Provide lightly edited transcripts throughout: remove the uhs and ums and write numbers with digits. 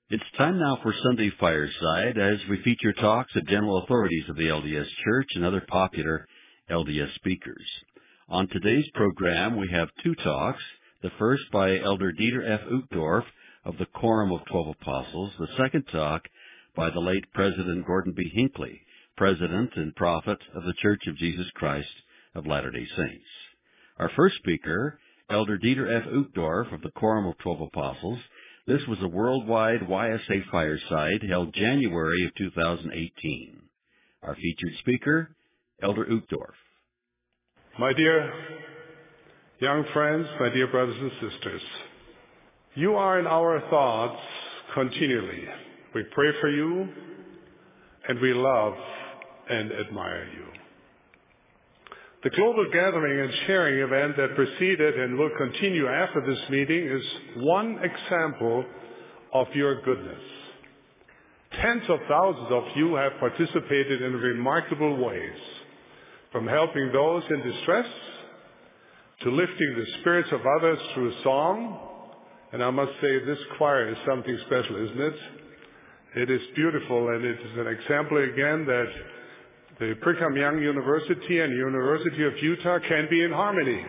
It's time now for Sunday Fireside as we feature talks of general authorities of the LDS Church and other popular LDS speakers. On today's program, we have two talks. The first by Elder Dieter F. Uchtdorf of the Quorum of 12 Apostles. The second talk by the late President Gordon B. Hinckley, President and Prophet of the Church of Jesus Christ of Latter-day Saints. Our first speaker, Elder Dieter F. Uchtdorf of the Quorum of 12 Apostles. This was a worldwide YSA Fireside held January of 2018. Our featured speaker, Elder Uchtdorf. My dear young friends, my dear brothers and sisters, you are in our thoughts continually. We pray for you, and we love and admire you. The global gathering and sharing event that preceded and will continue after this meeting is one example of your goodness. Tens of thousands of you have participated in remarkable ways, from helping those in distress to lifting the spirits of others through song. And I must say, this choir is something special, isn't it? It is beautiful, and it is an example again that the Brigham Young University and University of Utah can be in harmony.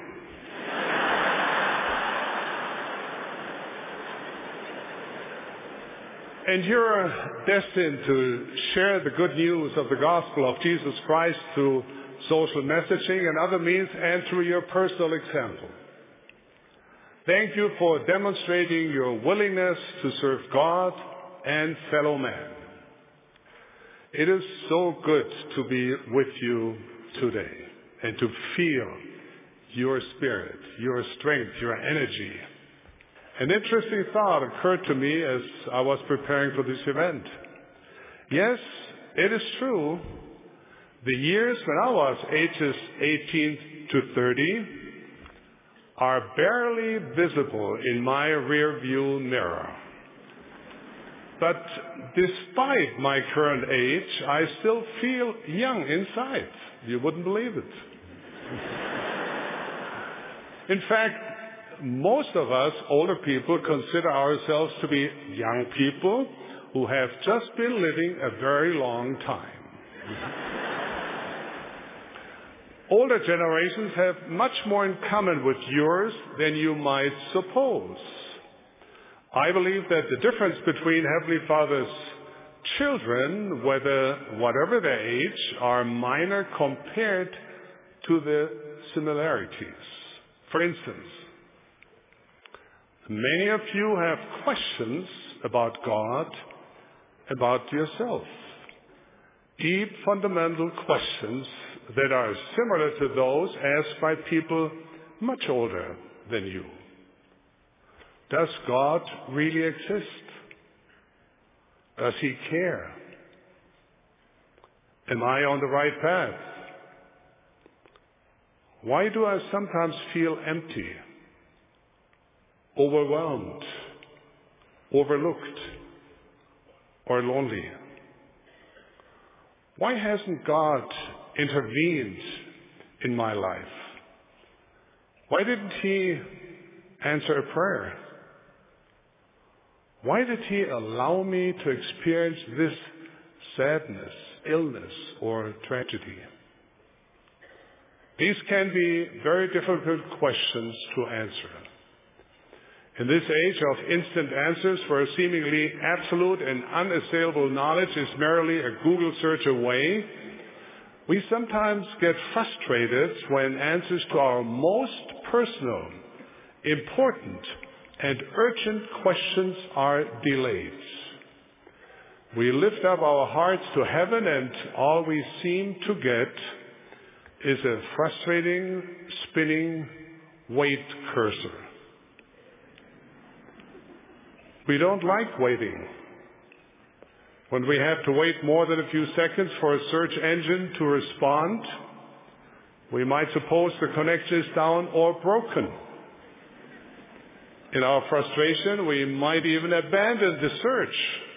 And you're destined to share the good news of the gospel of Jesus Christ through social messaging and other means and through your personal example. Thank you for demonstrating your willingness to serve God and fellow man. It is so good to be with you today and to feel your spirit, your strength, your energy. An interesting thought occurred to me as I was preparing for this event. Yes, it is true. The years when I was ages 18 to 30 are barely visible in my rear view mirror. But despite my current age, I still feel young inside. You wouldn't believe it. In fact, most of us older people consider ourselves to be young people who have just been living a very long time. Older generations have much more in common with yours than you might suppose. I believe that the difference between Heavenly Father's children, whatever their age, are minor compared to the similarities. For instance, many of you have questions about God, about yourself. Deep, fundamental questions that are similar to those asked by people much older than you. Does God really exist? Does He care? Am I on the right path? Why do I sometimes feel empty, overwhelmed, overlooked, or lonely? Why hasn't God intervened in my life? Why didn't He answer a prayer? Why did He allow me to experience this sadness, illness, or tragedy? These can be very difficult questions to answer. In this age of instant answers, where seemingly absolute and unassailable knowledge is merely a Google search away, we sometimes get frustrated when answers to our most personal, important, and urgent questions are delayed. We lift up our hearts to heaven, and all we seem to get is a frustrating, spinning wait cursor. We don't like waiting. When we have to wait more than a few seconds for a search engine to respond, we might suppose the connection is down or broken. In our frustration, we might even abandon the search.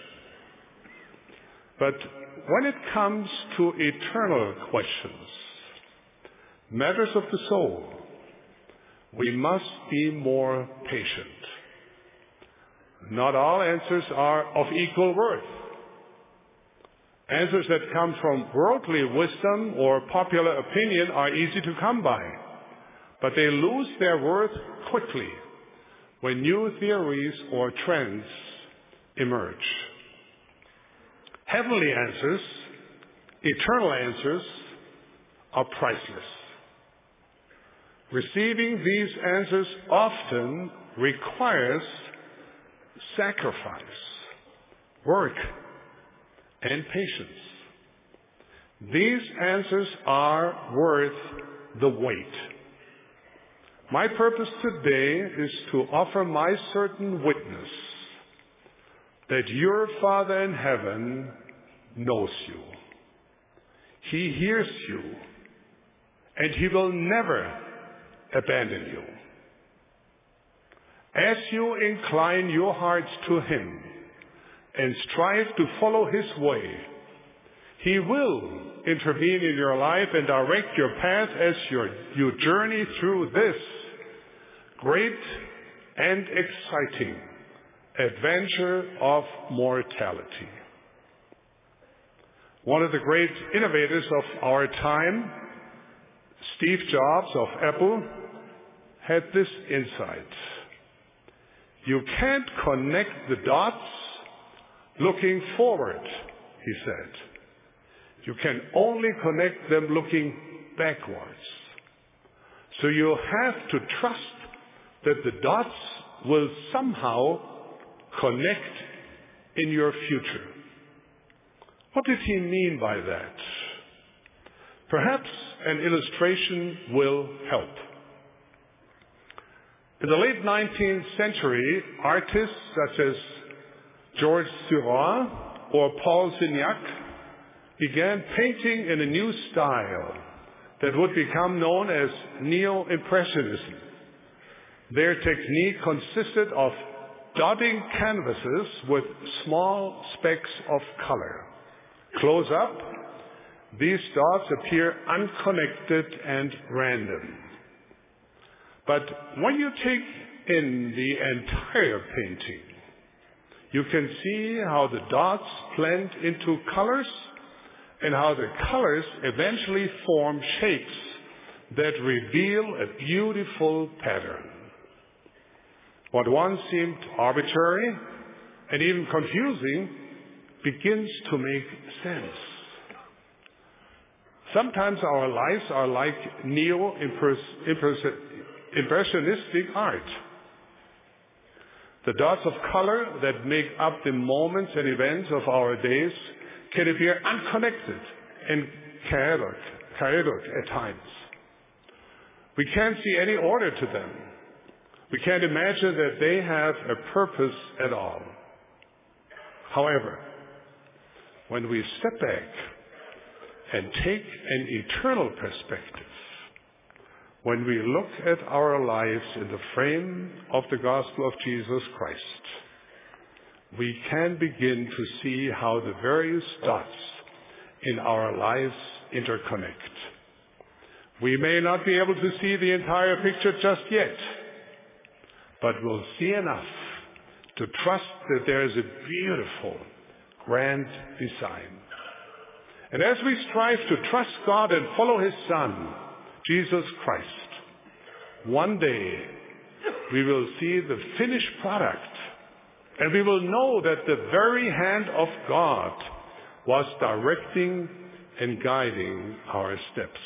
But when it comes to eternal questions, matters of the soul, we must be more patient. not all answers are of equal worth. Answers that come from worldly wisdom or popular opinion are easy to come by, but they lose their worth quickly when new theories or trends emerge. Heavenly answers, eternal answers, are priceless. Receiving these answers often requires sacrifice, work, and patience. These answers are worth the wait. My purpose today is to offer my certain witness that your Father in heaven knows you. He hears you, and He will never abandon you. As you incline your hearts to Him and strive to follow His way, He will intervene in your life and direct your path as you journey through this great and exciting adventure of mortality. One of the great innovators of our time, Steve Jobs of Apple, had this insight. You can't connect the dots looking forward, he said. You can only connect them looking backwards. So you have to trust that the dots will somehow connect in your future. What did he mean by that? Perhaps an illustration will help. In the late 19th century, artists such as Georges Seurat or Paul Signac began painting in a new style that would become known as Neo-Impressionism. Their technique consisted of dotting canvases with small specks of color. Close up, these dots appear unconnected and random. But when you take in the entire painting, you can see how the dots blend into colors and how the colors eventually form shapes that reveal a beautiful pattern. What once seemed arbitrary and even confusing begins to make sense. Sometimes our lives are like neo-impressionistic art. The dots of color that make up the moments and events of our days can appear unconnected and chaotic at times. We can't see any order to them. We can't imagine that they have a purpose at all. However, when we step back and take an eternal perspective, when we look at our lives in the frame of the gospel of Jesus Christ, we can begin to see how the various dots in our lives interconnect. We may not be able to see the entire picture just yet, but we'll see enough to trust that there is a beautiful, grand design. And as we strive to trust God and follow His Son, Jesus Christ, one day we will see the finished product, and we will know that the very hand of God was directing and guiding our steps.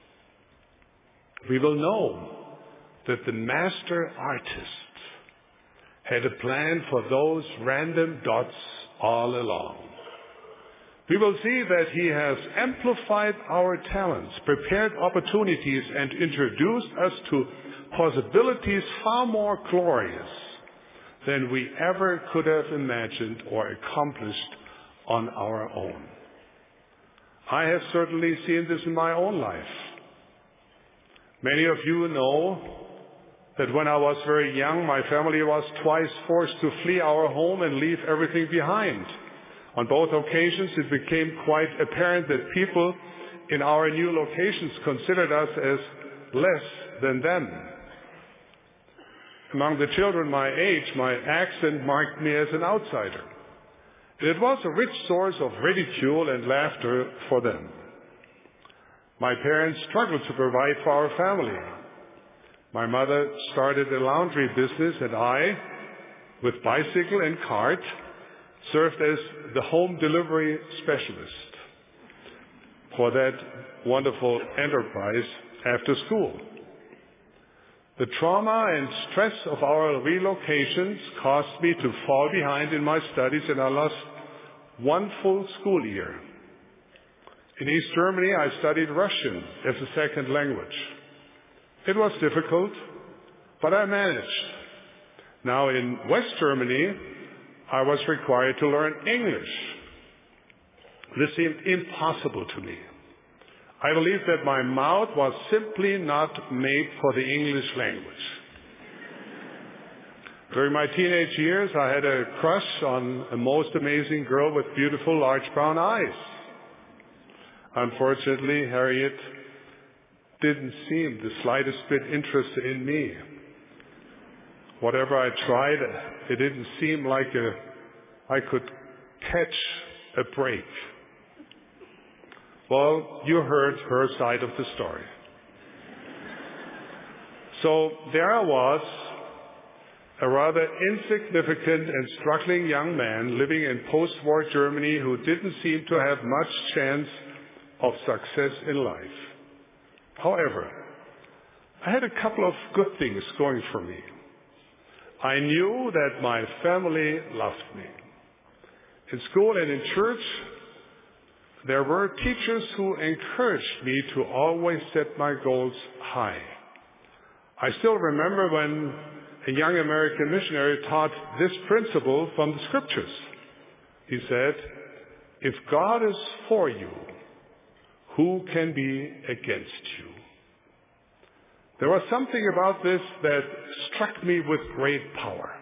We will know that the master artist had a plan for those random dots all along. We will see that He has amplified our talents, prepared opportunities, and introduced us to possibilities far more glorious than we ever could have imagined or accomplished on our own. I have certainly seen this in my own life. Many of you know that when I was very young, my family was twice forced to flee our home and leave everything behind. On both occasions, it became quite apparent that people in our new locations considered us as less than them. Among the children my age, my accent marked me as an outsider. It was a rich source of ridicule and laughter for them. My parents struggled to provide for our family. My mother started a laundry business, and I, with bicycle and cart, served as the home delivery specialist for that wonderful enterprise after school. The trauma and stress of our relocations caused me to fall behind in my studies, and I lost one full school year. In East Germany, I studied Russian as a second language. It was difficult, but I managed. Now in West Germany, I was required to learn English. This seemed impossible to me. I believed that my mouth was simply not made for the English language. During my teenage years, I had a crush on a most amazing girl with beautiful large brown eyes. Unfortunately, Harriet didn't seem the slightest bit interested in me. Whatever I tried, it didn't seem like I could catch a break. Well, you heard her side of the story. So there I was, a rather insignificant and struggling young man living in post-war Germany who didn't seem to have much chance of success in life. However, I had a couple of good things going for me. I knew that my family loved me. In school and in church, there were teachers who encouraged me to always set my goals high. I still remember when a young American missionary taught this principle from the scriptures. He said, "If God is for you, who can be against you?" There was something about this that struck me with great power.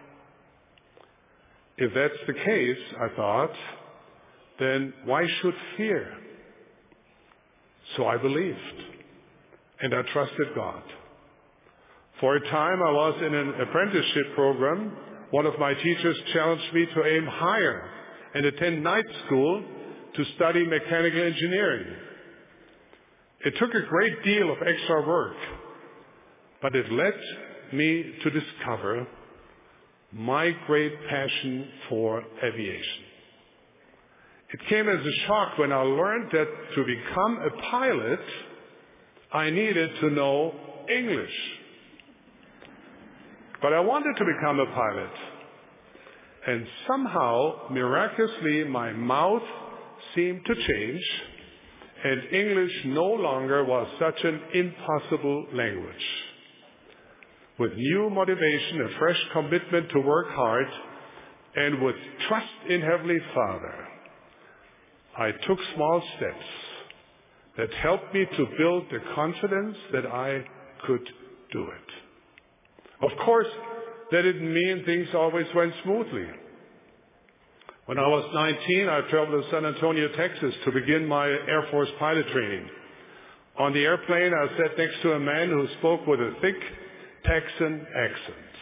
If that's the case, I thought, then why should fear? So I believed, and I trusted God. For a time, I was in an apprenticeship program. One of my teachers challenged me to aim higher and attend night school to study mechanical engineering. It took a great deal of extra work, but it led me to discover my great passion for aviation. It came as a shock when I learned that to become a pilot, I needed to know English. But I wanted to become a pilot. And somehow, miraculously, my mouth seemed to change, and English no longer was such an impossible language. With new motivation, a fresh commitment to work hard, and with trust in Heavenly Father, I took small steps that helped me to build the confidence that I could do it. Of course, that didn't mean things always went smoothly. When I was 19, I traveled to San Antonio, Texas to begin my Air Force pilot training. On the airplane, I sat next to a man who spoke with a thick Texan accent.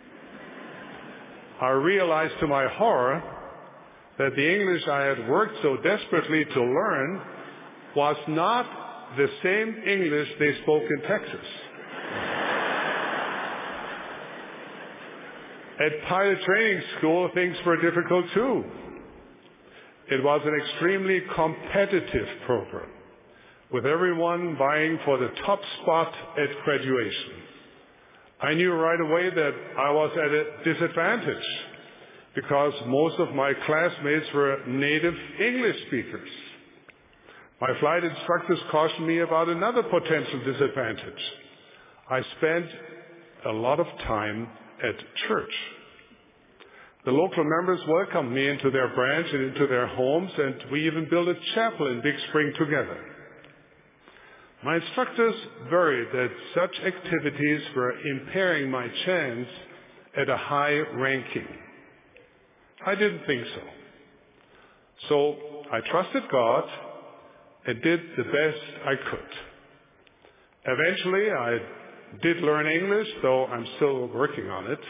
I realized to my horror that the English I had worked so desperately to learn was not the same English they spoke in Texas. At pilot training school, things were difficult too. It was an extremely competitive program, with everyone vying for the top spot at graduation. I knew right away that I was at a disadvantage because most of my classmates were native English speakers. My flight instructors cautioned me about another potential disadvantage. I spent a lot of time at church. The local members welcomed me into their branch and into their homes, and we even built a chapel in Big Spring together. My instructors worried that such activities were impairing my chance at a high ranking. I didn't think so. So I trusted God and did the best I could. Eventually, I did learn English, though I'm still working on it.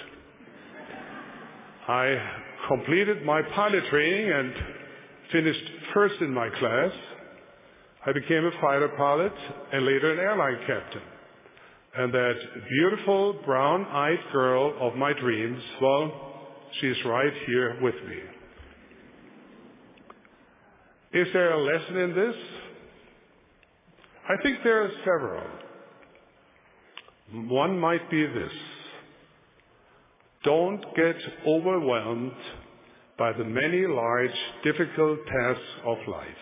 I completed my pilot training and finished first in my class. I became a fighter pilot and later an airline captain. And that beautiful brown-eyed girl of my dreams, well, she's right here with me. Is there a lesson in this? I think there are several. One might be this: don't get overwhelmed by the many large, difficult tasks of life.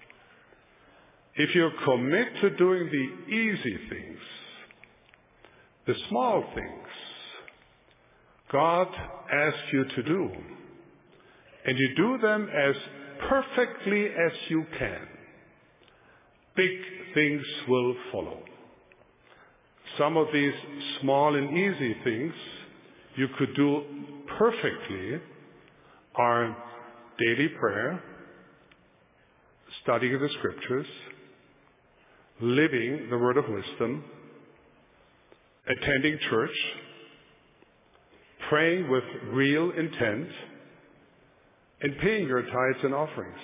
If you commit to doing the easy things, the small things God asks you to do, and you do them as perfectly as you can, big things will follow. Some of these small and easy things you could do perfectly are daily prayer, studying the scriptures, living the word of wisdom, attending church, praying with real intent, and paying your tithes and offerings.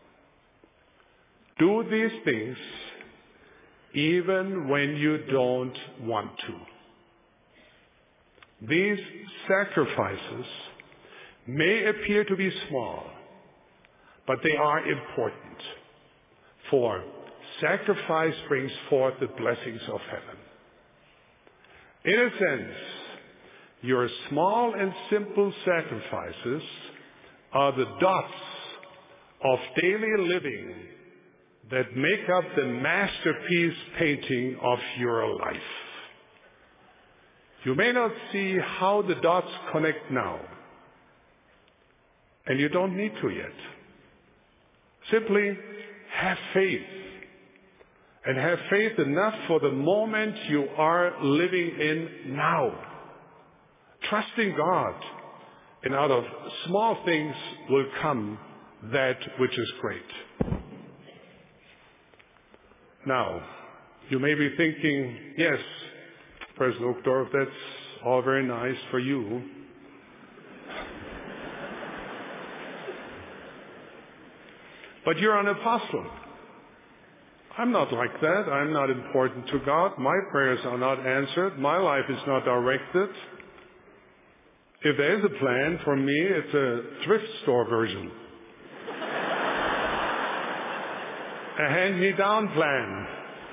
Do these things even when you don't want to. These sacrifices may appear to be small, but they are important, for sacrifice brings forth the blessings of heaven. In a sense, your small and simple sacrifices are the dots of daily living that make up the masterpiece painting of your life. You may not see how the dots connect now, and you don't need to yet. Simply have faith, and have faith enough for the moment you are living in now. Trusting God, and out of small things will come that which is great. Now, you may be thinking, yes, President Uchtdorf, that's all very nice for you. But you're an apostle. I'm not like that. I'm not important to God. My prayers are not answered. My life is not directed. If there is a plan for me, it's a thrift store version. A hand-me-down plan.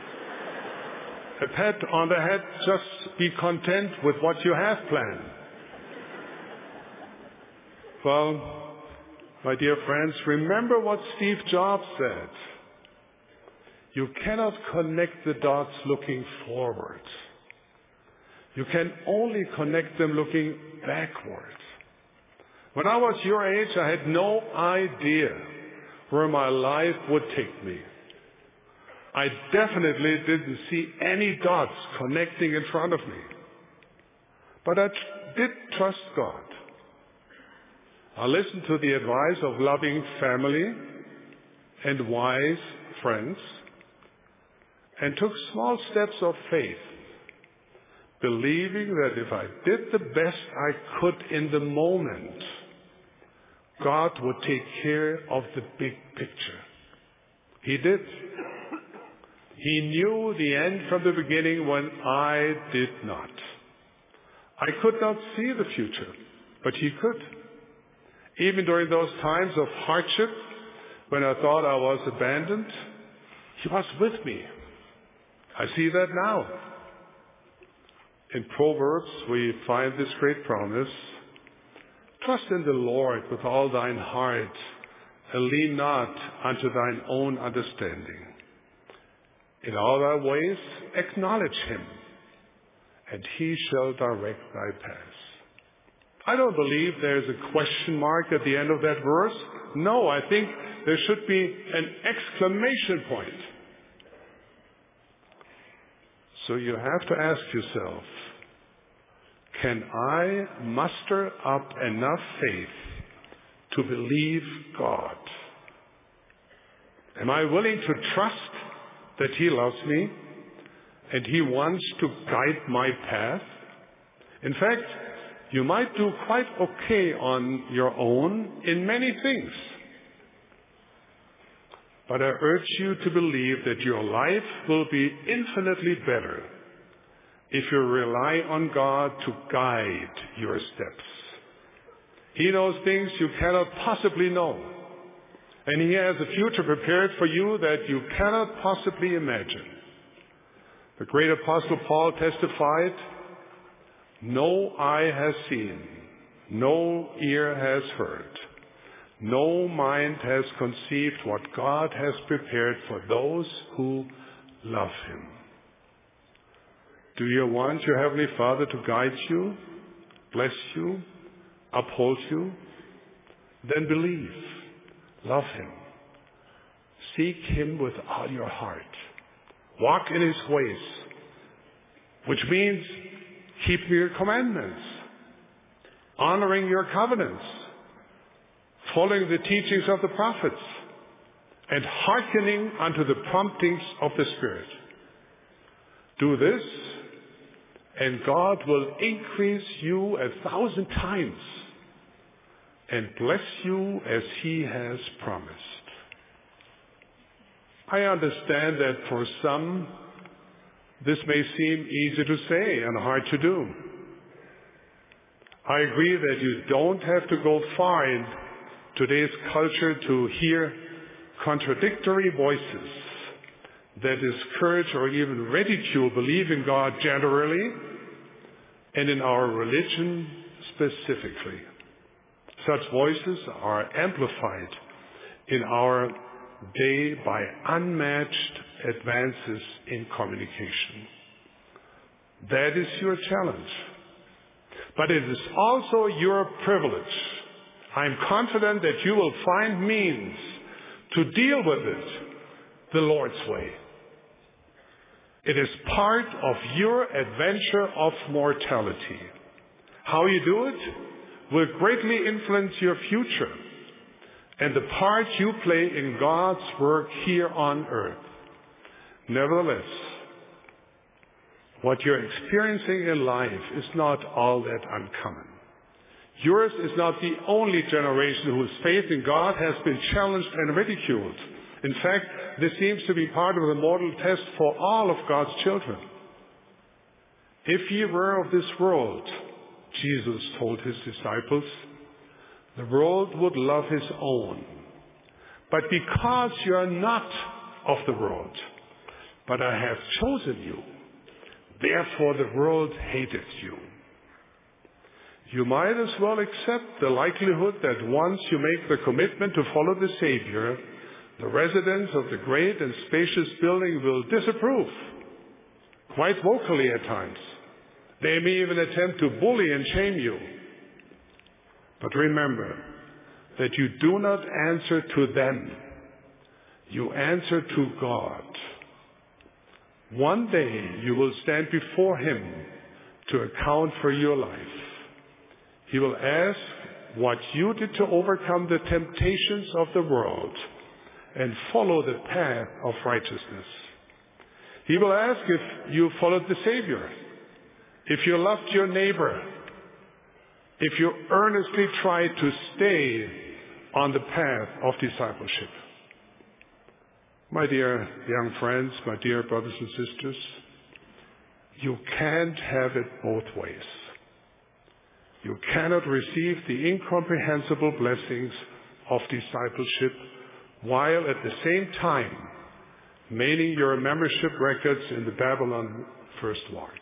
A pat on the head, just be content with what you have planned. Well, my dear friends, remember what Steve Jobs said. You cannot connect the dots looking forward. You can only connect them looking backward. When I was your age, I had no idea where my life would take me. I definitely didn't see any dots connecting in front of me. But I did trust God. I listened to the advice of loving family and wise friends and took small steps of faith, believing that if I did the best I could in the moment, God would take care of the big picture. He did. He knew the end from the beginning when I did not. I could not see the future, but He could. Even during those times of hardship, when I thought I was abandoned, He was with me. I see that now. In Proverbs, we find this great promise: trust in the Lord with all thine heart, and lean not unto thine own understanding. In all thy ways acknowledge Him, and He shall direct thy paths. I don't believe there's a question mark at the end of that verse. No, I think there should be an exclamation point. So you have to ask yourself, can I muster up enough faith to believe God? Am I willing to trust that He loves me and He wants to guide my path. In fact, you might do quite okay on your own in many things. But I urge you to believe that your life will be infinitely better if you rely on God to guide your steps. He knows things you cannot possibly know. And He has a future prepared for you that you cannot possibly imagine. The great apostle Paul testified, "No eye has seen, no ear has heard, no mind has conceived what God has prepared for those who love Him." Do you want your Heavenly Father to guide you, bless you, uphold you? Then believe, love Him, seek Him with all your heart, walk in His ways, which means keeping your commandments, honoring your covenants, following the teachings of the prophets, and hearkening unto the promptings of the Spirit. Do this, and God will increase you 1,000 times and bless you as He has promised. I understand that for some, this may seem easy to say and hard to do. I agree that you don't have to go far in today's culture to hear contradictory voices that discourage or even ridicule belief in God generally and in our religion specifically. Such voices are amplified in our day by unmatched advances in communication. That is your challenge. But it is also your privilege. I'm confident that you will find means to deal with it the Lord's way. It is part of your adventure of mortality. How you do it will greatly influence your future and the part you play in God's work here on earth. Nevertheless, what you're experiencing in life is not all that uncommon. Yours is not the only generation whose faith in God has been challenged and ridiculed. In fact, this seems to be part of the mortal test for all of God's children. If ye were of this world, Jesus told His disciples, the world would love his own. But because you are not of the world, but I have chosen you, therefore the world hated you. You might as well accept the likelihood that once you make the commitment to follow the Savior, the residents of the great and spacious building will disapprove, quite vocally at times. They may even attempt to bully and shame you. But remember that you do not answer to them. You answer to God. One day you will stand before Him to account for your life. He will ask what you did to overcome the temptations of the world and follow the path of righteousness. He will ask if you followed the Savior, if you loved your neighbor, if you earnestly tried to stay on the path of discipleship. My dear young friends, my dear brothers and sisters, you can't have it both ways. You cannot receive the incomprehensible blessings of discipleship while at the same time mailing your membership records in the Babylon First Ward.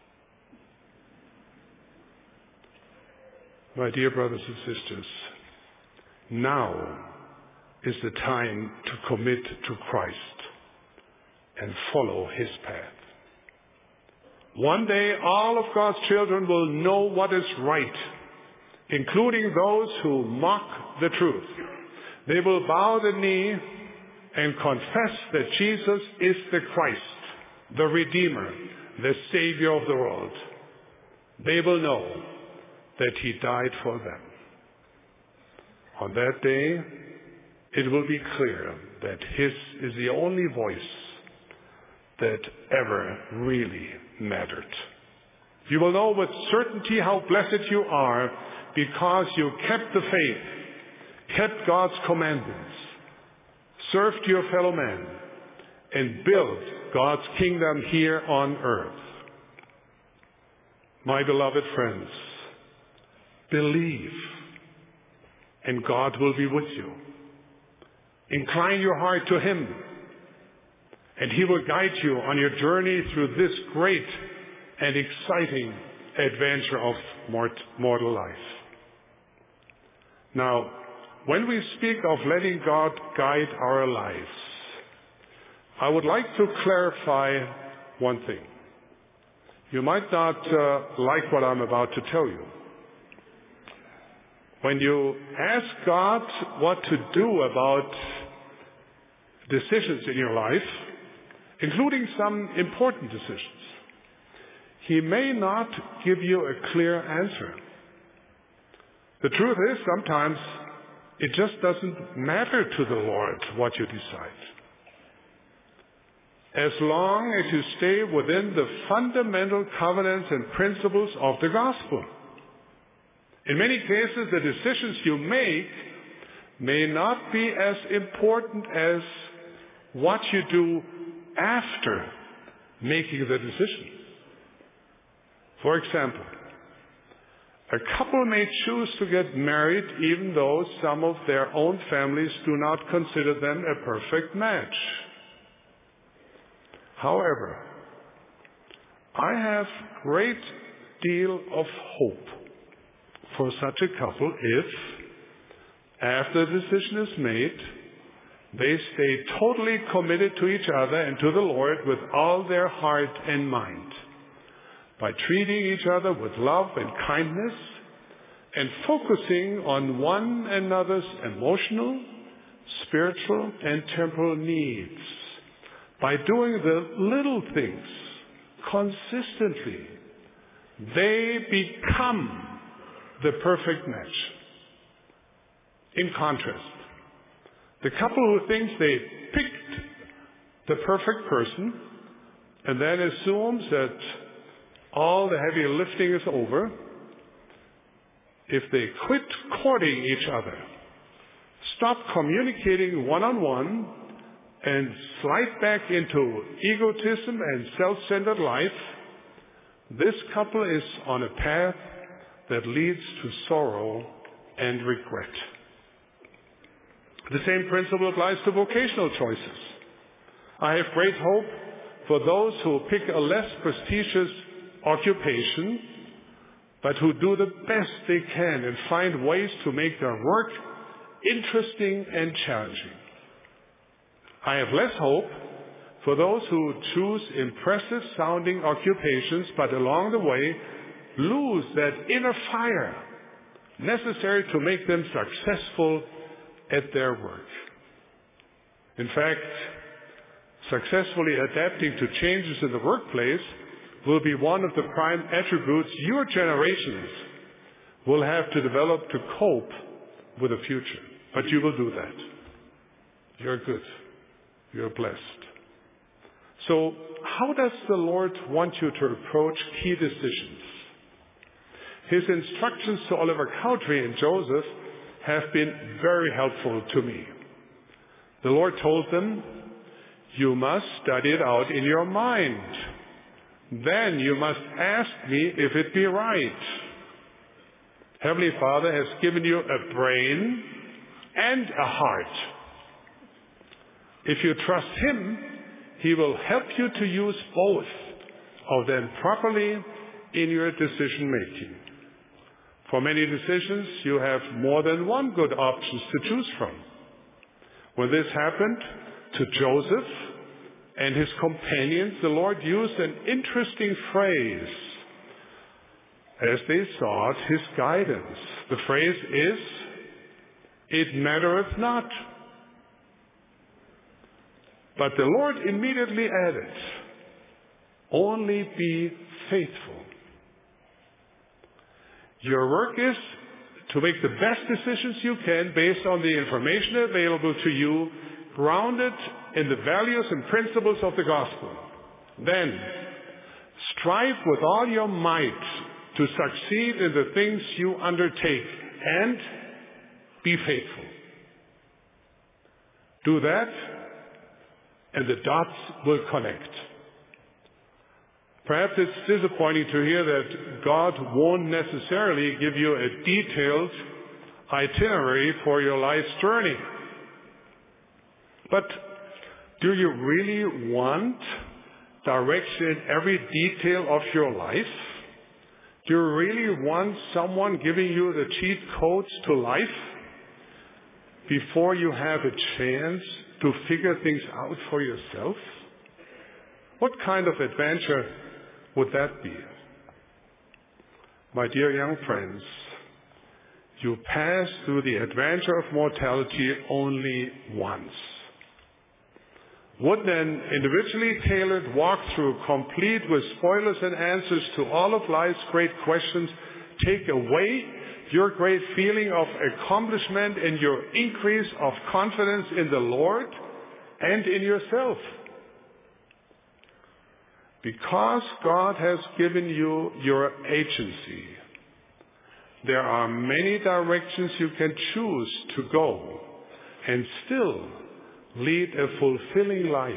My dear brothers and sisters, now is the time to commit to Christ and follow His path. One day all of God's children will know what is right, including those who mock the truth. They will bow the knee and confess that Jesus is the Christ, the Redeemer, the Savior of the world. They will know that He died for them. On that day, it will be clear that His is the only voice that ever really mattered. You will know with certainty how blessed you are because you kept the faith, kept God's commandments, served your fellow man, and built God's kingdom here on earth. My beloved friends, believe, and God will be with you. Incline your heart to Him, and He will guide you on your journey through this great and exciting adventure of mortal life. Now, when we speak of letting God guide our lives, I would like to clarify one thing. You might not like what I'm about to tell you. When you ask God what to do about decisions in your life, including some important decisions, He may not give you a clear answer. The truth is, sometimes it just doesn't matter to the Lord what you decide, as long as you stay within the fundamental covenants and principles of the gospel. In many cases, the decisions you make may not be as important as what you do after making the decision. For example, a couple may choose to get married even though some of their own families do not consider them a perfect match. However, I have great deal of hope for such a couple if, after the decision is made, they stay totally committed to each other and to the Lord with all their heart and mind, by treating each other with love and kindness and focusing on one another's emotional, spiritual, and temporal needs. By doing the little things consistently, they become the perfect match. In contrast, the couple who thinks they picked the perfect person and then assumes that all the heavy lifting is over, if they quit courting each other, stop communicating one-on-one, and slide back into egotism and self-centered life, this couple is on a path that leads to sorrow and regret. The same principle applies to vocational choices. I have great hope for those who pick a less prestigious occupation, but who do the best they can and find ways to make their work interesting and challenging. I have less hope for those who choose impressive sounding occupations, but along the way lose that inner fire necessary to make them successful at their work. In fact, successfully adapting to changes in the workplace will be one of the prime attributes your generations will have to develop to cope with the future. But you will do that. You're good. You're blessed. So, how does the Lord want you to approach key decisions? His instructions to Oliver Cowdery and Joseph have been very helpful to me. The Lord told them, you must study it out in your mind. Then you must ask me if it be right. Heavenly Father has given you a brain and a heart. If you trust Him, He will help you to use both of them properly in your decision making. For many decisions, you have more than one good options to choose from. When this happened to Joseph and his companions, the Lord used an interesting phrase as they sought His guidance. The phrase is, "It mattereth not." But the Lord immediately added, "Only be faithful." Your work is to make the best decisions you can based on the information available to you, grounded in the values and principles of the gospel. Then, strive with all your might to succeed in the things you undertake and be faithful. Do that, and the dots will connect. Perhaps it's disappointing to hear that God won't necessarily give you a detailed itinerary for your life's journey. But do you really want direction in every detail of your life? Do you really want someone giving you the cheat codes to life before you have a chance to figure things out for yourself? What kind of adventure would that be? My dear young friends, you pass through the adventure of mortality only once. Would an individually tailored walkthrough, complete with spoilers and answers to all of life's great questions, take away your great feeling of accomplishment and your increase of confidence in the Lord and in yourself? Because God has given you your agency, there are many directions you can choose to go and still lead a fulfilling life.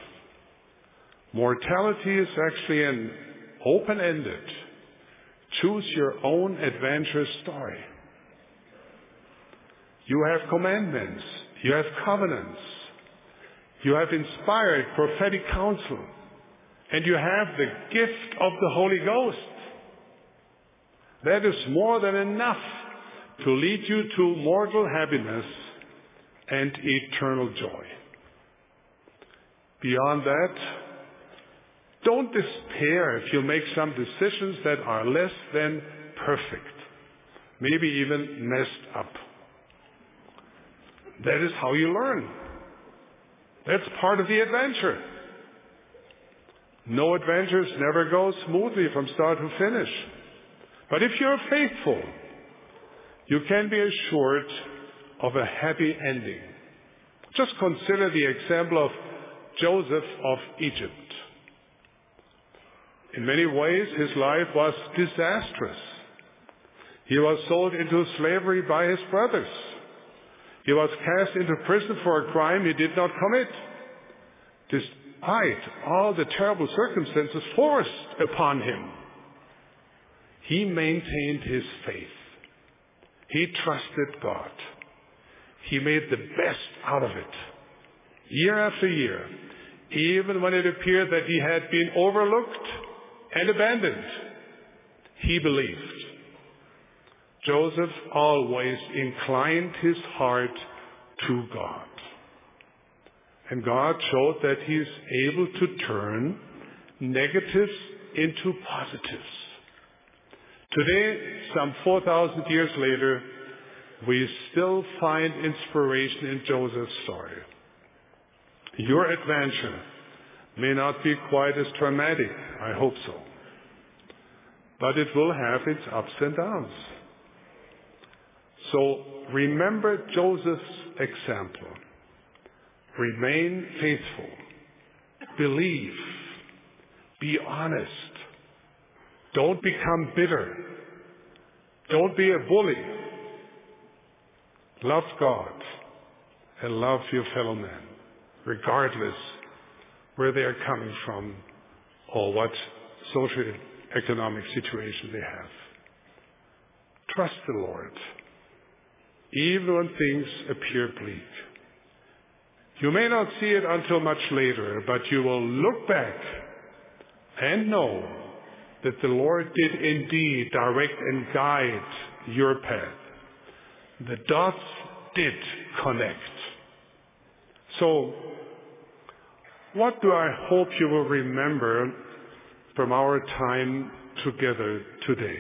Mortality is actually an open-ended, choose your own adventure story. You have commandments, you have covenants, you have inspired prophetic counsel, and you have the gift of the Holy Ghost. That is more than enough to lead you to mortal happiness and eternal joy. Beyond that, don't despair if you make some decisions that are less than perfect, maybe even messed up. That is how you learn. That's part of the adventure. No adventures never go smoothly from start to finish. But if you're faithful, you can be assured of a happy ending. Just consider the example of Joseph of Egypt. In many ways, his life was disastrous. He was sold into slavery by his brothers. He was cast into prison for a crime he did not commit. Despite all the terrible circumstances forced upon him, he maintained his faith. He trusted God. He made the best out of it. Year after year, even when it appeared that he had been overlooked and abandoned, he believed. Joseph always inclined his heart to God. And God showed that he is able to turn negatives into positives. Today, some 4,000 years later, we still find inspiration in Joseph's story. Your adventure may not be quite as dramatic, I hope so, but it will have its ups and downs. So remember Joseph's example. Remain faithful. Believe. Be honest. Don't become bitter. Don't be a bully. Love God and love your fellow man, regardless where they are coming from or what social economic situation they have. Trust the Lord, even when things appear bleak. You may not see it until much later, but you will look back and know that the Lord did indeed direct and guide your path. The dots did connect. So, what do I hope you will remember from our time together today?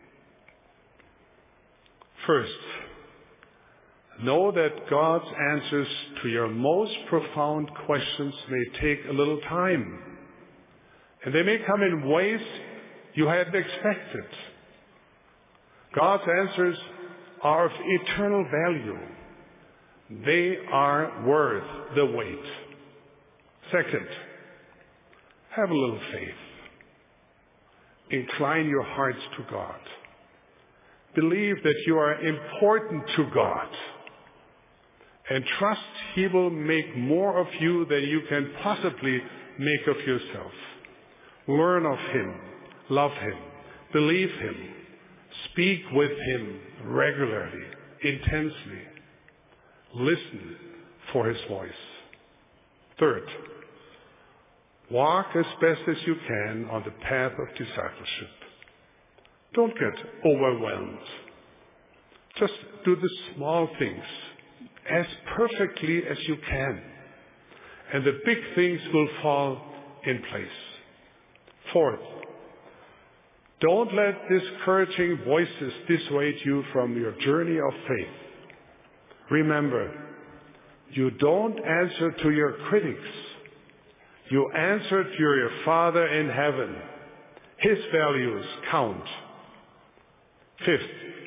First, know that God's answers to your most profound questions may take a little time. And they may come in ways you hadn't expected. God's answers are of eternal value. They are worth the wait. Second, Have a little faith. Incline your hearts to God. Believe that you are important to God. And trust He will make more of you than you can possibly make of yourself. Learn of Him. Love Him. Believe Him. Speak with Him regularly, intensely. Listen for His voice. Third, walk as best as you can on the path of discipleship. Don't get overwhelmed. Just do the small things as perfectly as you can, and the big things will fall in place. Fourth, don't let discouraging voices dissuade you from your journey of faith. Remember, you don't answer to your critics. You answer to your Father in heaven. His values count. Fifth,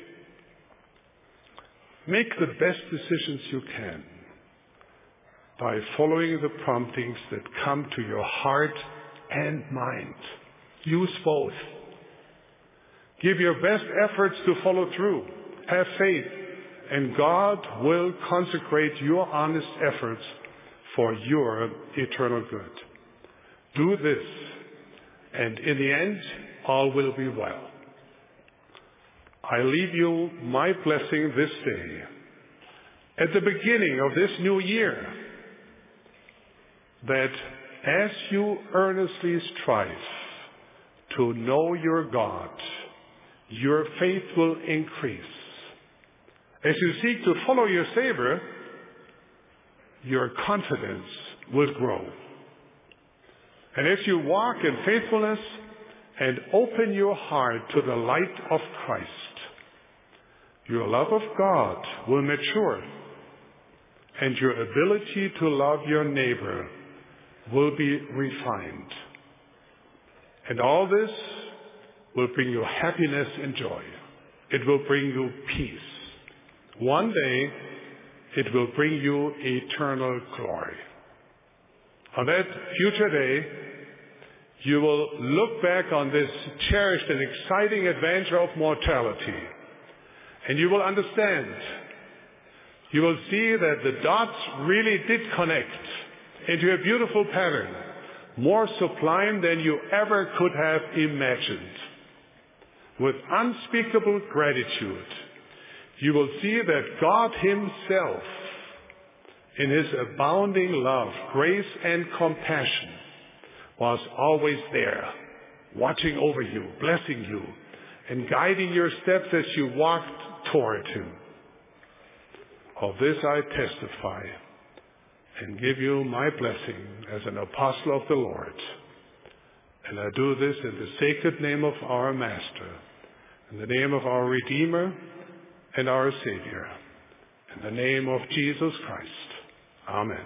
make the best decisions you can by following the promptings that come to your heart and mind. Use both. Give your best efforts to follow through. Have faith, and God will consecrate your honest efforts for your eternal good. Do this, and in the end, all will be well. I leave you my blessing this day, at the beginning of this new year, that as you earnestly strive to know your God, your faith will increase. As you seek to follow your Savior, your confidence will grow. And as you walk in faithfulness and open your heart to the light of Christ, your love of God will mature, and your ability to love your neighbor will be refined. And all this will bring you happiness and joy. It will bring you peace. One day, it will bring you eternal glory. On that future day, you will look back on this cherished and exciting adventure of mortality, and you will understand. You will see that the dots really did connect into a beautiful pattern, more sublime than you ever could have imagined. With unspeakable gratitude, you will see that God Himself, in His abounding love, grace, and compassion, was always there, watching over you, blessing you, and guiding your steps as you walked toward Him. Of this I testify and give you my blessing as an apostle of the Lord. And I do this in the sacred name of our Master, in the name of our Redeemer and our Savior, in the name of Jesus Christ. Amen.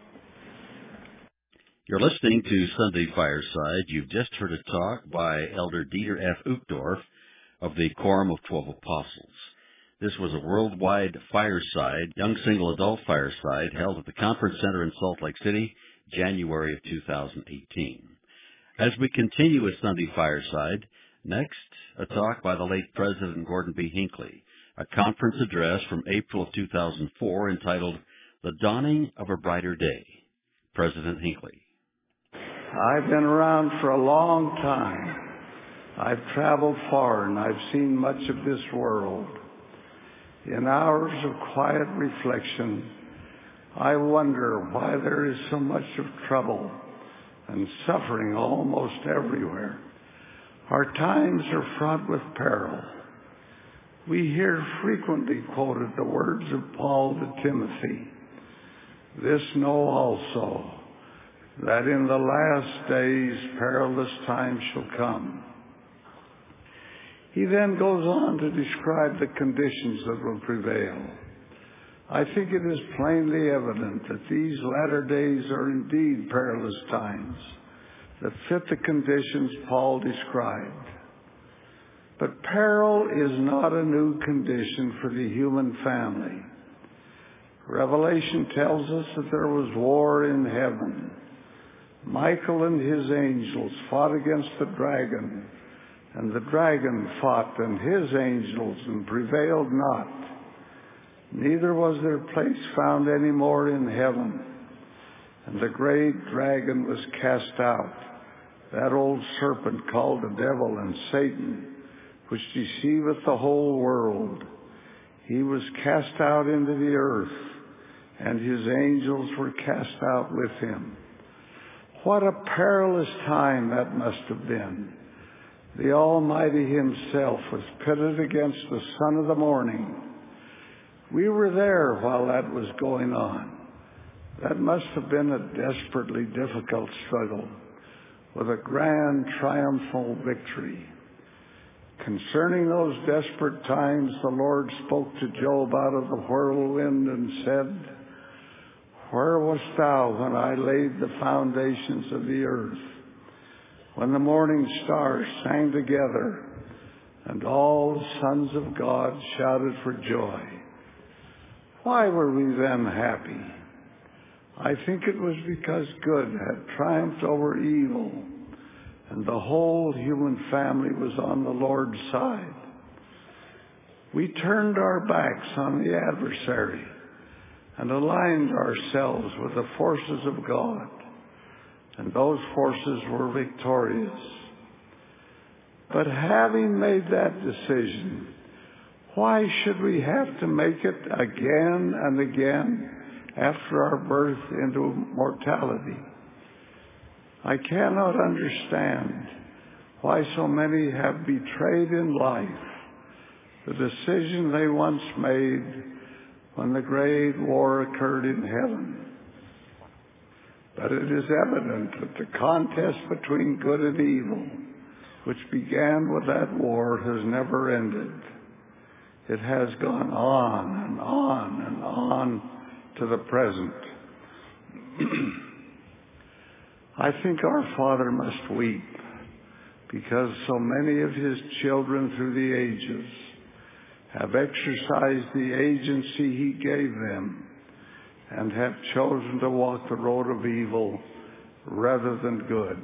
You're listening to Sunday Fireside. You've just heard a talk by Elder Dieter F. Uchtdorf of the Quorum of 12 Apostles. This was a worldwide fireside, young single adult fireside, held at the Conference Center in Salt Lake City, January of 2018. As we continue with Sunday Fireside, next, a talk by the late President Gordon B. Hinckley, a conference address from April of 2004 entitled The Dawning of a Brighter Day. President Hinckley. I've been around for a long time. I've traveled far and I've seen much of this world. In hours of quiet reflection, I wonder why there is so much of trouble and suffering almost everywhere. Our times are fraught with peril. We hear frequently quoted the words of Paul to Timothy, "This know also, that in the last days perilous times shall come." He then goes on to describe the conditions that will prevail. I think it is plainly evident that these latter days are indeed perilous times that fit the conditions Paul described. But peril is not a new condition for the human family. Revelation tells us that there was war in heaven. Michael and his angels fought against the dragon, and the dragon fought and his angels and prevailed not. Neither was their place found any more in heaven. And the great dragon was cast out, that old serpent called the devil and Satan, which deceiveth the whole world. He was cast out into the earth, and his angels were cast out with him. What a perilous time that must have been. The Almighty himself was pitted against the son of the morning. We were there while that was going on. That must have been a desperately difficult struggle with a grand triumphal victory. Concerning those desperate times, the Lord spoke to Job out of the whirlwind and said, "Where wast thou when I laid the foundations of the earth, when the morning stars sang together, and all the sons of God shouted for joy? Why were we then happy? I think it was because good had triumphed over evil, and the whole human family was on the Lord's side. We turned our backs on the adversary and aligned ourselves with the forces of God, and those forces were victorious. But having made that decision, why should we have to make it again and again after our birth into mortality? I cannot understand why so many have betrayed in life the decision they once made when the great war occurred in heaven. But it is evident that the contest between good and evil, which began with that war, has never ended. It has gone on and on and on to the present. I think our Father must weep because so many of his children through the ages have exercised the agency he gave them and have chosen to walk the road of evil rather than good.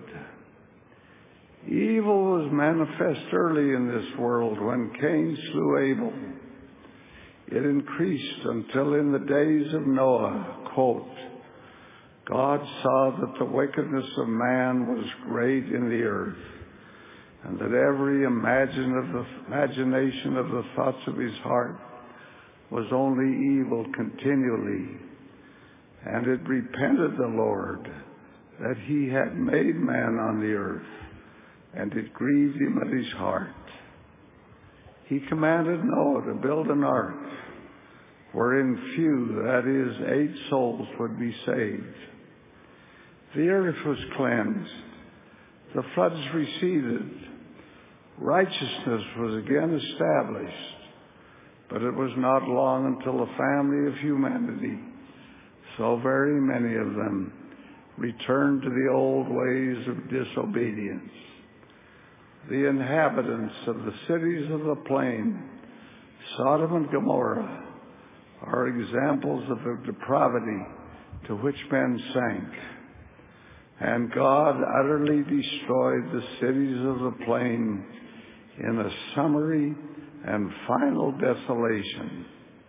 Evil was manifest early in this world when Cain slew Abel. It increased until in the days of Noah, quote, God saw that the wickedness of man was great in the earth, and that every imagination of the thoughts of his heart was only evil continually. And it repented the Lord that he had made man on the earth, and it grieved him at his heart. He commanded Noah to build an ark, wherein few, that is, 8 souls, would be saved. The earth was cleansed. The floods receded. Righteousness was again established. But it was not long until the family of humanity, so very many of them, returned to the old ways of disobedience. The inhabitants of the cities of the plain, Sodom and Gomorrah, are examples of the depravity to which men sank. And God utterly destroyed the cities of the plain in a summary and final desolation.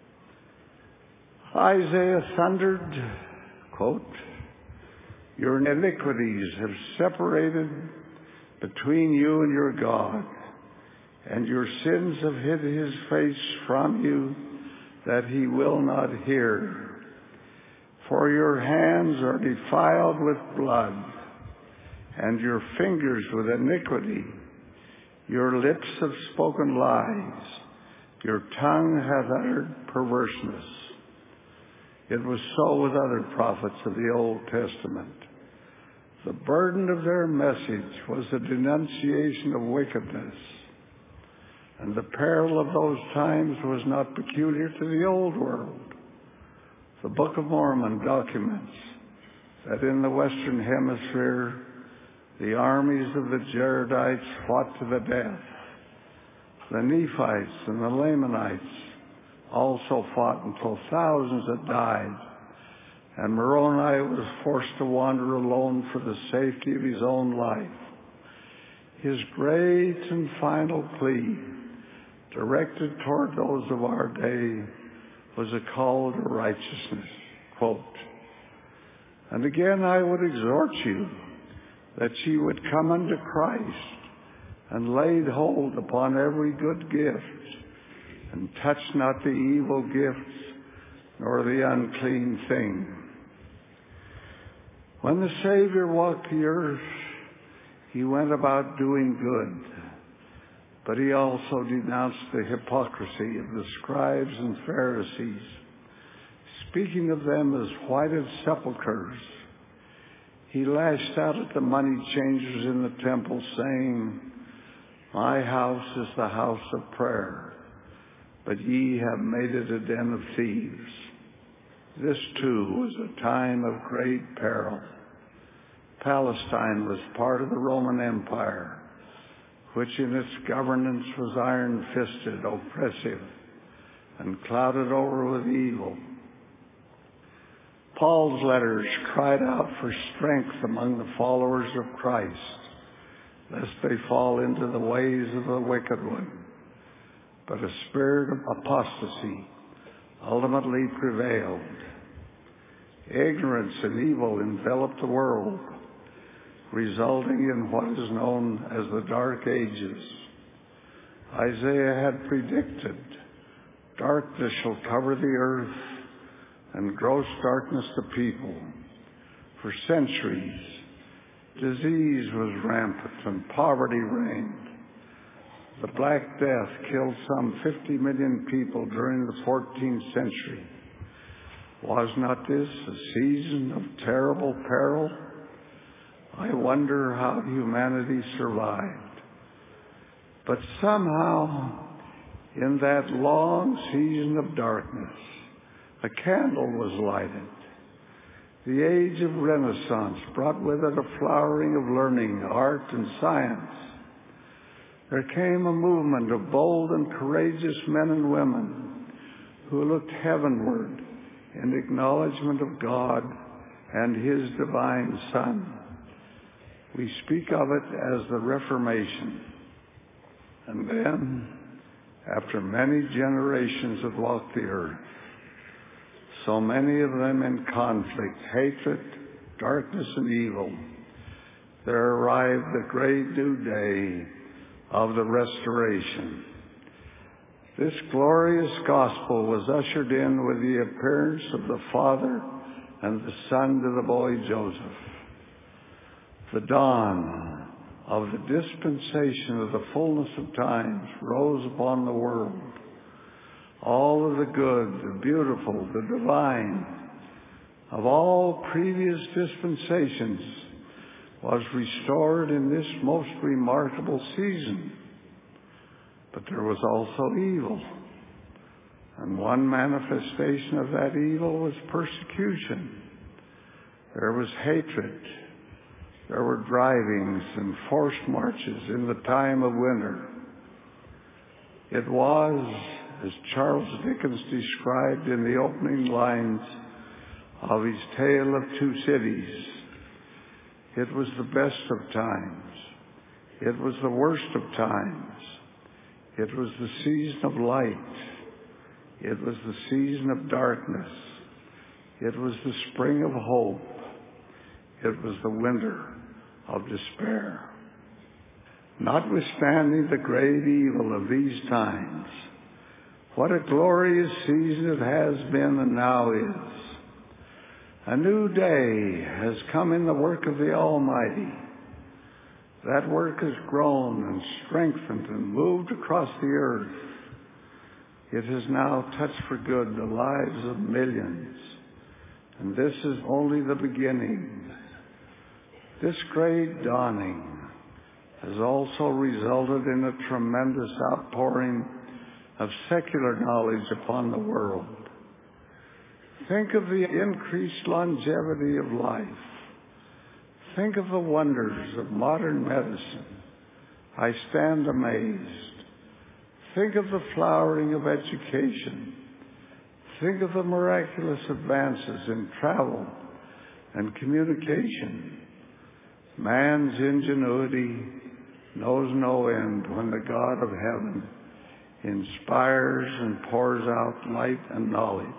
Isaiah thundered, quote, your iniquities have separated between you and your God, and your sins have hid his face from you, that he will not hear. For your hands are defiled with blood, and your fingers with iniquity. Your lips have spoken lies. Your tongue hath uttered perverseness. It was so with other prophets of the Old Testament. The burden of their message was the denunciation of wickedness. And the peril of those times was not peculiar to the old world. The Book of Mormon documents that in the Western Hemisphere, the armies of the Jaredites fought to the death. The Nephites and the Lamanites also fought until thousands had died, and Moroni was forced to wander alone for the safety of his own life. His great and final plea, directed toward those of our day, was a call to righteousness. Quote, "And again I would exhort you that ye would come unto Christ, and laid hold upon every good gift, and touch not the evil gifts, nor the unclean thing." When the Savior walked the earth, he went about doing good, but he also denounced the hypocrisy of the scribes and Pharisees, speaking of them as whited sepulchres. He lashed out at the money changers in the temple, saying, "My house is the house of prayer, but ye have made it a den of thieves." This too was a time of great peril. Palestine was part of the Roman Empire, which in its governance was iron-fisted, oppressive, and clouded over with evil. Paul's letters cried out for strength among the followers of Christ, lest they fall into the ways of the wicked one. But a spirit of apostasy ultimately prevailed. Ignorance and evil enveloped the world, resulting in what is known as the Dark Ages. Isaiah had predicted, "Darkness shall cover the earth, and gross darkness the people." For centuries, disease was rampant and poverty reigned. The Black Death killed some 50 million people during the 14th century. Was not this a season of terrible peril? I wonder how humanity survived. But somehow, in that long season of darkness, a candle was lighted. The age of Renaissance brought with it a flowering of learning, art, and science. There came a movement of bold and courageous men and women who looked heavenward in acknowledgement of God and His divine Son. We speak of it as the Reformation. And then, after many generations had walked the earth, so many of them in conflict, hatred, darkness, and evil, there arrived the great new day of the Restoration. This glorious gospel was ushered in with the appearance of the Father and the Son to the boy Joseph. The dawn of the dispensation of the fullness of times rose upon the world. All of the good, the beautiful, the divine of all previous dispensations was restored in this most remarkable season. But there was also evil. And one manifestation of that evil was persecution. There was hatred. There were drivings and forced marches in the time of winter. It was, as Charles Dickens described in the opening lines of his Tale of Two Cities, it was the best of times. It was the worst of times. It was the season of light. It was the season of darkness. It was the spring of hope. It was the winter of despair. Notwithstanding the great evil of these times, what a glorious season it has been and now is. A new day has come in the work of the Almighty. That work has grown and strengthened and moved across the earth. It has now touched for good the lives of millions. And this is only the beginning. This great dawning has also resulted in a tremendous outpouring of secular knowledge upon the world. Think of the increased longevity of life. Think of the wonders of modern medicine. I stand amazed. Think of the flowering of education. Think of the miraculous advances in travel and communication. Man's ingenuity knows no end when the God of heaven inspires and pours out light and knowledge.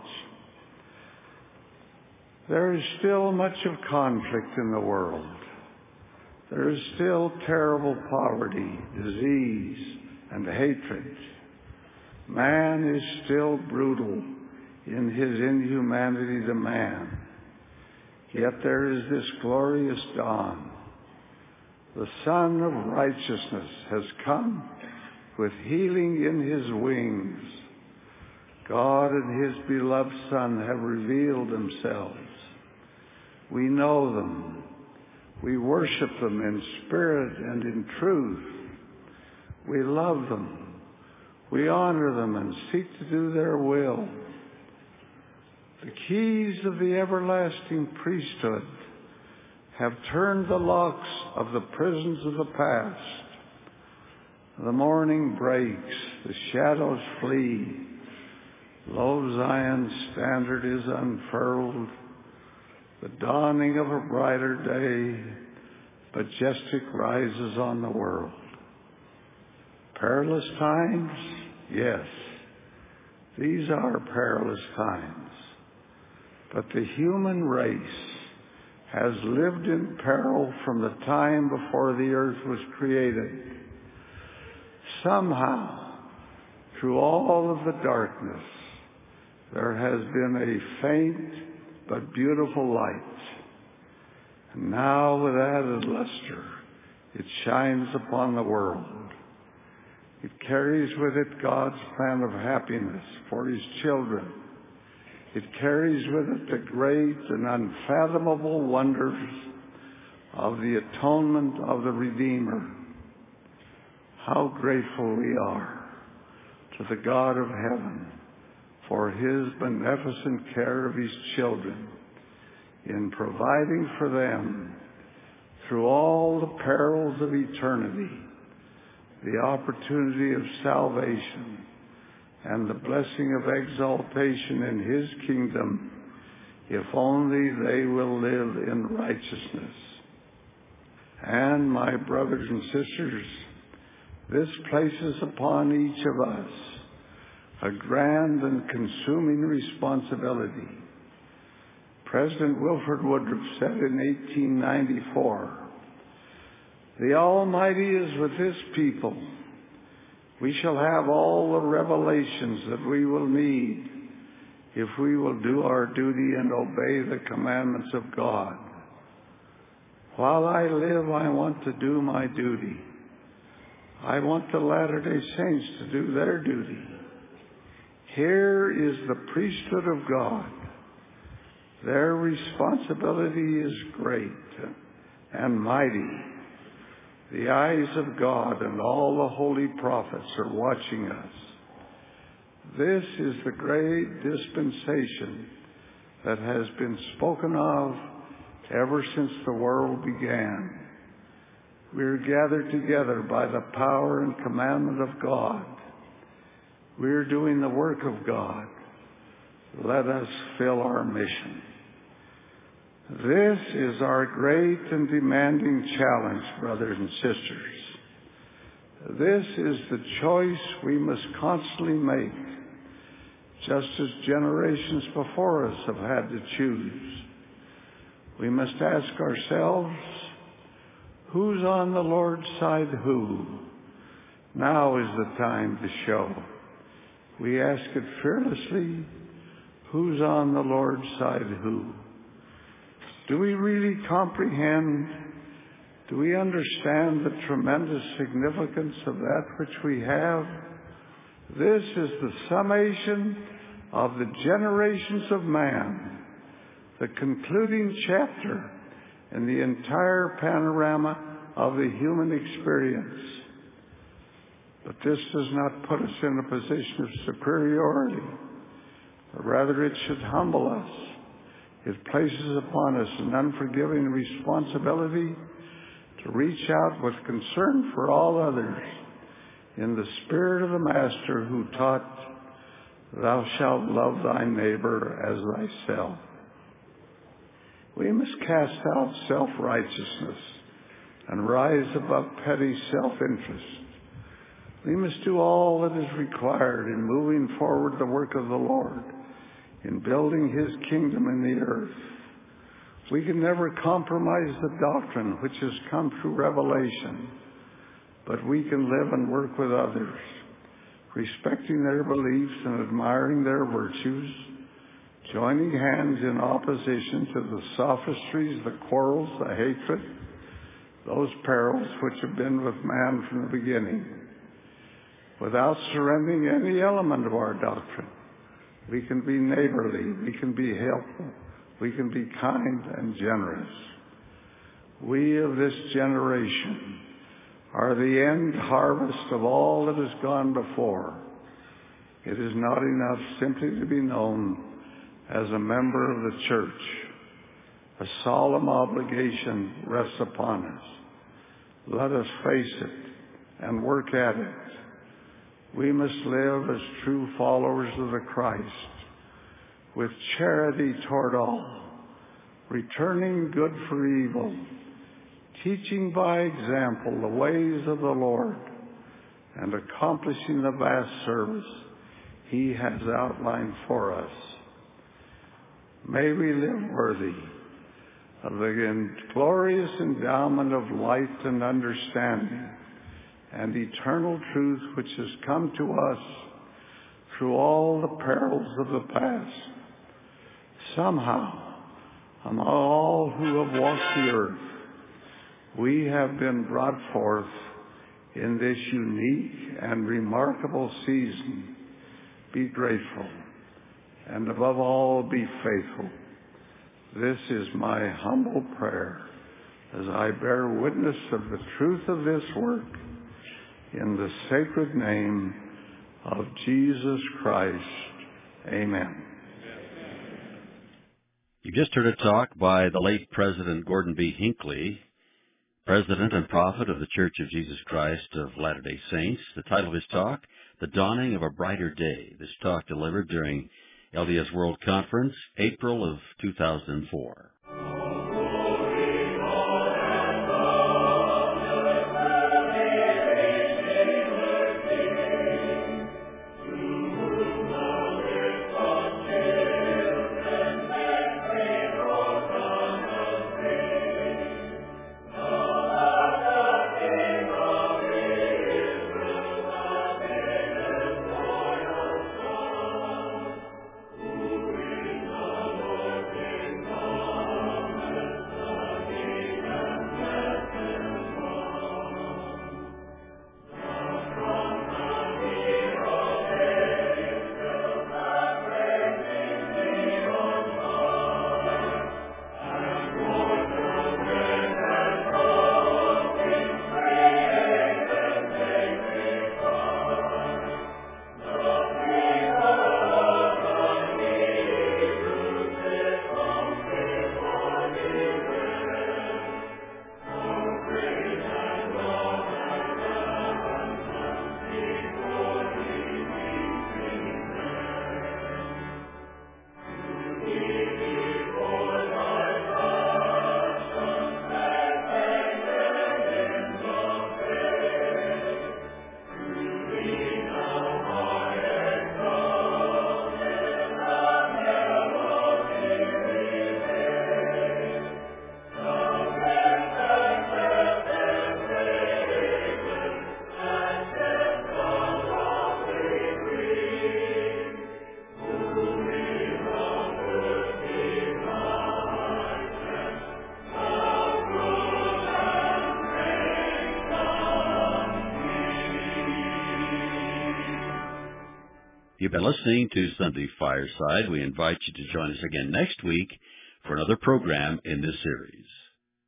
There is still much of conflict in the world. There is still terrible poverty, disease, and hatred. Man is still brutal in his inhumanity to man. Yet there is this glorious dawn. The Son of Righteousness has come with healing in his wings. God and his beloved Son have revealed themselves. We know them. We worship them in spirit and in truth. We love them. We honor them and seek to do their will. The keys of the everlasting priesthood have turned the locks of the prisons of the past. The morning breaks, the shadows flee. Lo, Zion's standard is unfurled. The dawning of a brighter day, majestic rises on the world. Perilous times? Yes, these are perilous times. But the human race has lived in peril from the time before the earth was created. Somehow, through all of the darkness, there has been a faint but beautiful light. And now with added luster, it shines upon the world. It carries with it God's plan of happiness for his children. It carries with it the great and unfathomable wonders of the atonement of the Redeemer. How grateful we are to the God of heaven for his beneficent care of his children in providing for them, through all the perils of eternity, the opportunity of salvation and the blessing of exaltation in his kingdom, if only they will live in righteousness. And my brothers and sisters, this places upon each of us a grand and consuming responsibility. President Wilford Woodruff said in 1894, "The Almighty is with his people. We shall have all the revelations that we will need if we will do our duty and obey the commandments of God. While I live, I want to do my duty. I want the Latter-day Saints to do their duty. Here is the priesthood of God. Their responsibility is great and mighty. The eyes of God and all the holy prophets are watching us. This is the great dispensation that has been spoken of ever since the world began. We are gathered together by the power and commandment of God. We are doing the work of God. Let us fill our mission. This is our great and demanding challenge, brothers and sisters. This is the choice we must constantly make, just as generations before us have had to choose. We must ask ourselves, who's on the Lord's side who? Now is the time to show. We ask it fearlessly, who's on the Lord's side who? Do we really comprehend? Do we understand the tremendous significance of that which we have? This is the summation of the generations of man, the concluding chapter in the entire panorama of the human experience. But this does not put us in a position of superiority. Rather, it should humble us. It places upon us an unforgiving responsibility to reach out with concern for all others in the spirit of the Master who taught, Thou shalt love thy neighbor as thyself. We must cast out self-righteousness and rise above petty self-interest. We must do all that is required in moving forward the work of the Lord, in building His kingdom in the earth. We can never compromise the doctrine which has come through revelation, but we can live and work with others, respecting their beliefs and admiring their virtues, joining hands in opposition to the sophistries, the quarrels, the hatred, those perils which have been with man from the beginning. Without surrendering any element of our doctrine, we can be neighborly, we can be helpful, we can be kind and generous. We of this generation are the end harvest of all that has gone before. It is not enough simply to be known as a member of the church. A solemn obligation rests upon us. Let us face it and work at it. We must live as true followers of the Christ, with charity toward all, returning good for evil, teaching by example the ways of the Lord, and accomplishing the vast service He has outlined for us. May we live worthy of the glorious endowment of light and understanding and eternal truth which has come to us through all the perils of the past. Somehow, among all who have walked the earth, we have been brought forth in this unique and remarkable season. Be grateful, and above all, be faithful. This is my humble prayer as I bear witness of the truth of this work in the sacred name of Jesus Christ. Amen. You just heard a talk by the late President Gordon B. Hinckley, President and Prophet of the Church of Jesus Christ of Latter-day Saints. The title of his talk, The Dawning of a Brighter Day. This talk delivered during LDS World Conference, April of 2004. You've been listening to Sunday Fireside. We invite you to join us again next week for another program in this series.